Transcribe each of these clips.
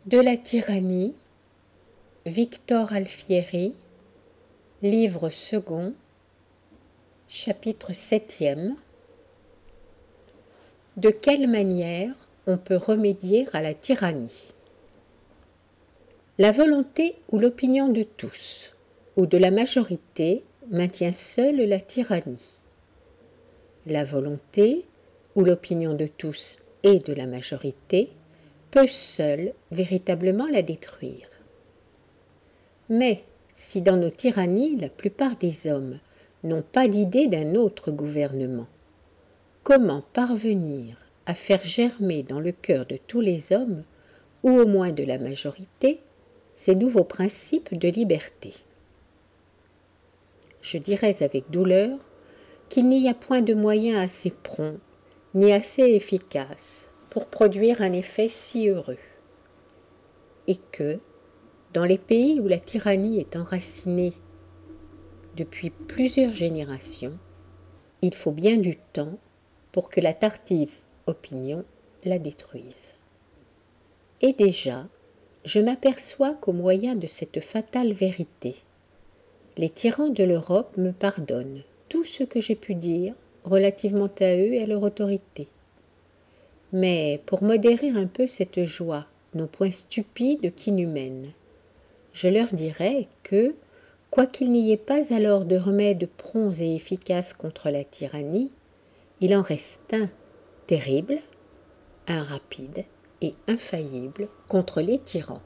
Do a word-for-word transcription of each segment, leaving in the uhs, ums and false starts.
De la tyrannie, Victor Alfieri, livre second, chapitre septième. De quelle manière on peut remédier à la tyrannie? La volonté ou l'opinion de tous, ou de la majorité, maintient seule la tyrannie. La volonté ou l'opinion de tous et de la majorité peut seule véritablement la détruire. Mais si dans nos tyrannies la plupart des hommes n'ont pas d'idée d'un autre gouvernement, comment parvenir à faire germer dans le cœur de tous les hommes, ou au moins de la majorité, ces nouveaux principes de liberté? Je dirais avec douleur qu'il n'y a point de moyen assez prompt ni assez efficace pour produire un effet si heureux, et que, dans les pays où la tyrannie est enracinée depuis plusieurs générations, il faut bien du temps pour que la tardive opinion la détruise. Et déjà, je m'aperçois qu'au moyen de cette fatale vérité, les tyrans de l'Europe me pardonnent tout ce que j'ai pu dire relativement à eux et à leur autorité. Mais pour modérer un peu cette joie, non point stupide qu'inhumaine, je leur dirais que, quoiqu'il n'y ait pas alors de remède prompt et efficace contre la tyrannie, il en reste un terrible, un rapide et infaillible contre les tyrans.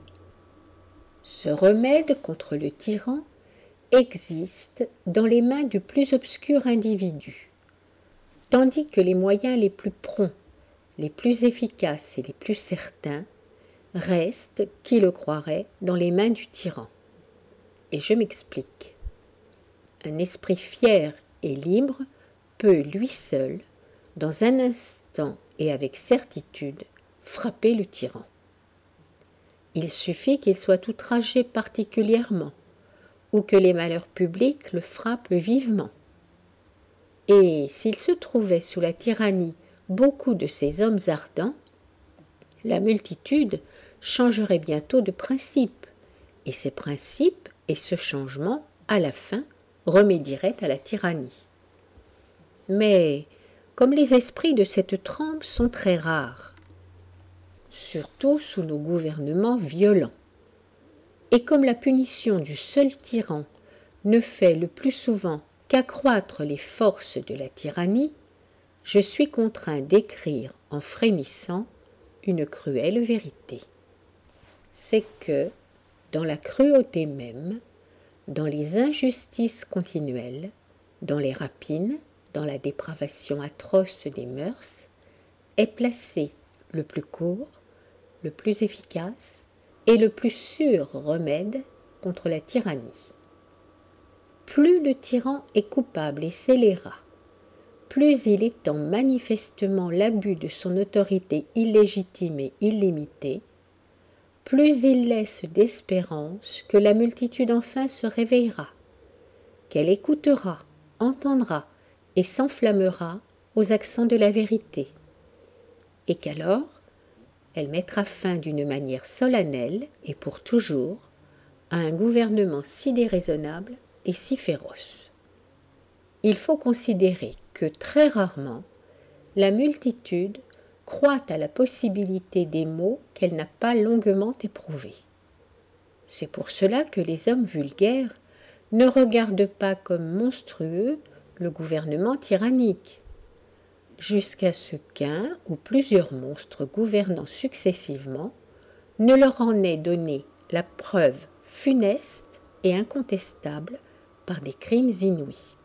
Ce remède contre le tyran existe dans les mains du plus obscur individu, tandis que les moyens les plus prompts, les plus efficaces et les plus certains restent, qui le croirait, dans les mains du tyran. Et je m'explique. Un esprit fier et libre peut lui seul, dans un instant et avec certitude, frapper le tyran. Il suffit qu'il soit outragé particulièrement, ou que les malheurs publics le frappent vivement. Et s'il se trouvait sous la tyrannie beaucoup de ces hommes ardents, la multitude changerait bientôt de principe, et ces principes et ce changement, à la fin, remédieraient à la tyrannie. Mais, comme les esprits de cette trempe sont très rares, surtout sous nos gouvernements violents, et comme la punition du seul tyran ne fait le plus souvent qu'accroître les forces de la tyrannie, je suis contraint d'écrire en frémissant une cruelle vérité. C'est que, dans la cruauté même, dans les injustices continuelles, dans les rapines, dans la dépravation atroce des mœurs, est placé le plus court, le plus efficace et le plus sûr remède contre la tyrannie. Plus le tyran est coupable et scélérat, plus il étend manifestement l'abus de son autorité illégitime et illimitée, plus il laisse d'espérance que la multitude enfin se réveillera, qu'elle écoutera, entendra et s'enflammera aux accents de la vérité, et qu'alors elle mettra fin d'une manière solennelle et pour toujours à un gouvernement si déraisonnable et si féroce. Il faut considérer que très rarement la multitude croit à la possibilité des maux qu'elle n'a pas longuement éprouvés. C'est pour cela que les hommes vulgaires ne regardent pas comme monstrueux le gouvernement tyrannique, jusqu'à ce qu'un ou plusieurs monstres gouvernant successivement ne leur en aient donné la preuve funeste et incontestable par des crimes inouïs.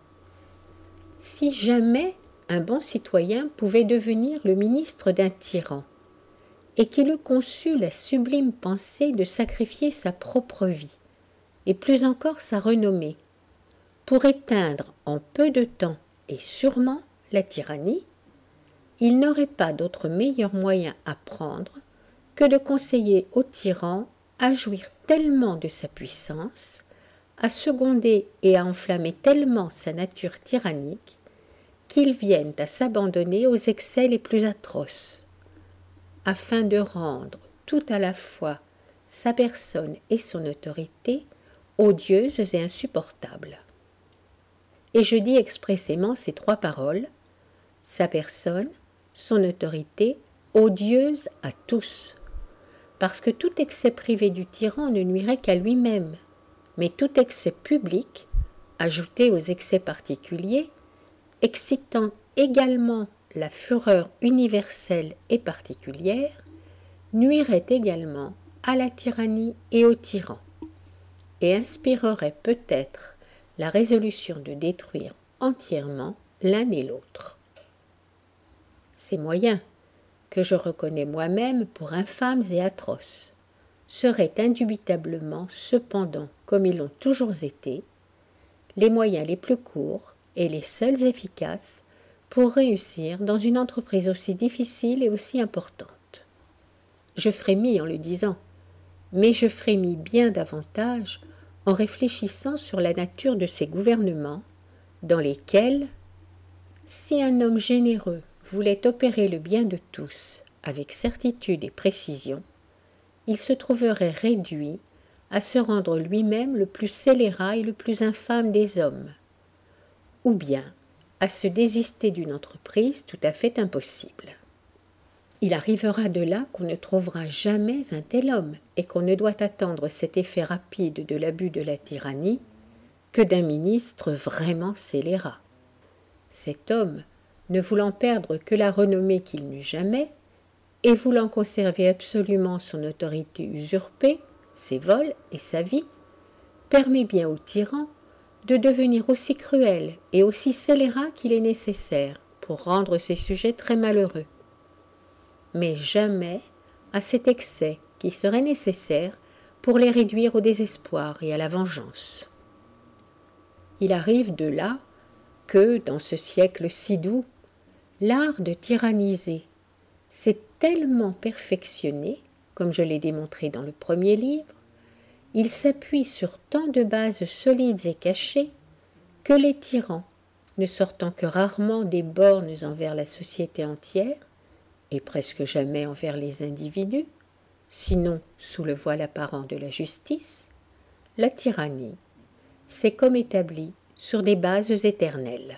Si jamais un bon citoyen pouvait devenir le ministre d'un tyran, et qu'il eût conçu la sublime pensée de sacrifier sa propre vie, et plus encore sa renommée, pour éteindre en peu de temps et sûrement la tyrannie, il n'aurait pas d'autre meilleur moyen à prendre que de conseiller au tyran à jouir tellement de sa puissance, à seconder et à enflammer tellement sa nature tyrannique, qu'il vienne à s'abandonner aux excès les plus atroces, afin de rendre tout à la fois sa personne et son autorité odieuses et insupportables. Et je dis expressément ces trois paroles, sa personne, son autorité, odieuse à tous, parce que tout excès privé du tyran ne nuirait qu'à lui-même, mais tout excès public, ajouté aux excès particuliers, excitant également la fureur universelle et particulière, nuirait également à la tyrannie et au tyran, et inspirerait peut-être la résolution de détruire entièrement l'un et l'autre. Ces moyens, que je reconnais moi-même pour infâmes et atroces, seraient indubitablement, cependant, comme ils l'ont toujours été, les moyens les plus courts et les seuls efficaces pour réussir dans une entreprise aussi difficile et aussi importante. Je frémis en le disant, mais je frémis bien davantage en réfléchissant sur la nature de ces gouvernements dans lesquels, si un homme généreux voulait opérer le bien de tous avec certitude et précision, il se trouverait réduit à se rendre lui-même le plus scélérat et le plus infâme des hommes, ou bien à se désister d'une entreprise tout à fait impossible. Il arrivera de là qu'on ne trouvera jamais un tel homme et qu'on ne doit attendre cet effet rapide de l'abus de la tyrannie que d'un ministre vraiment scélérat. Cet homme, ne voulant perdre que la renommée qu'il n'eut jamais, et voulant conserver absolument son autorité usurpée, ses vols et sa vie, permet bien au tyran de devenir aussi cruel et aussi scélérat qu'il est nécessaire pour rendre ses sujets très malheureux, mais jamais à cet excès qui serait nécessaire pour les réduire au désespoir et à la vengeance. Il arrive de là que, dans ce siècle si doux, l'art de tyranniser s'est tellement perfectionné, comme je l'ai démontré dans le premier livre, il s'appuie sur tant de bases solides et cachées que les tyrans, ne sortant que rarement des bornes envers la société entière, et presque jamais envers les individus, sinon sous le voile apparent de la justice, la tyrannie s'est comme établie sur des bases éternelles.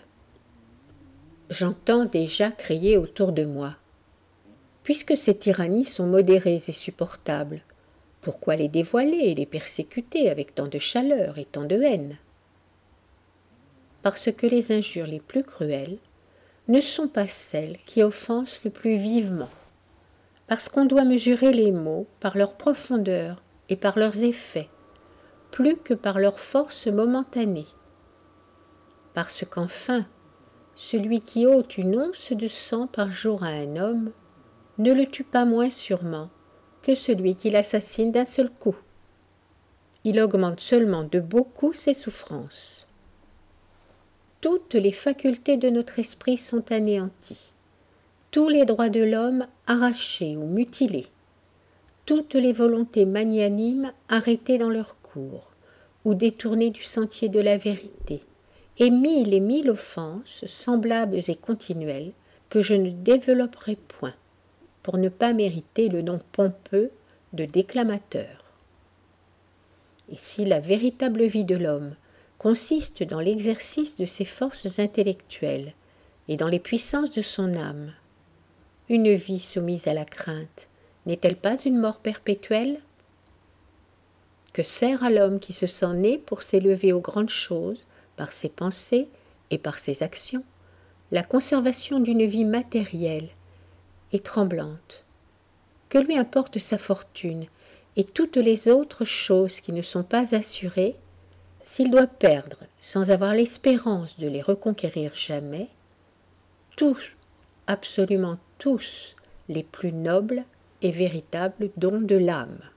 J'entends déjà crier autour de moi. Puisque ces tyrannies sont modérées et supportables, pourquoi les dévoiler et les persécuter avec tant de chaleur et tant de haine? Parce que les injures les plus cruelles ne sont pas celles qui offensent le plus vivement, parce qu'on doit mesurer les maux par leur profondeur et par leurs effets, plus que par leur force momentanée, parce qu'enfin, celui qui ôte une once de sang par jour à un homme ne le tue pas moins sûrement que celui qui l'assassine d'un seul coup. Il augmente seulement de beaucoup ses souffrances. Toutes les facultés de notre esprit sont anéanties, tous les droits de l'homme arrachés ou mutilés, toutes les volontés magnanimes arrêtées dans leur cours ou détournées du sentier de la vérité, et mille et mille offenses semblables et continuelles que je ne développerai point, pour ne pas mériter le nom pompeux de déclamateur. Et si la véritable vie de l'homme consiste dans l'exercice de ses forces intellectuelles et dans les puissances de son âme, une vie soumise à la crainte n'est-elle pas une mort perpétuelle? Que sert à l'homme qui se sent né pour s'élever aux grandes choses par ses pensées et par ses actions la conservation d'une vie matérielle et tremblante? Que lui importe sa fortune et toutes les autres choses qui ne sont pas assurées, s'il doit perdre sans avoir l'espérance de les reconquérir jamais, tous, absolument tous, les plus nobles et véritables dons de l'âme?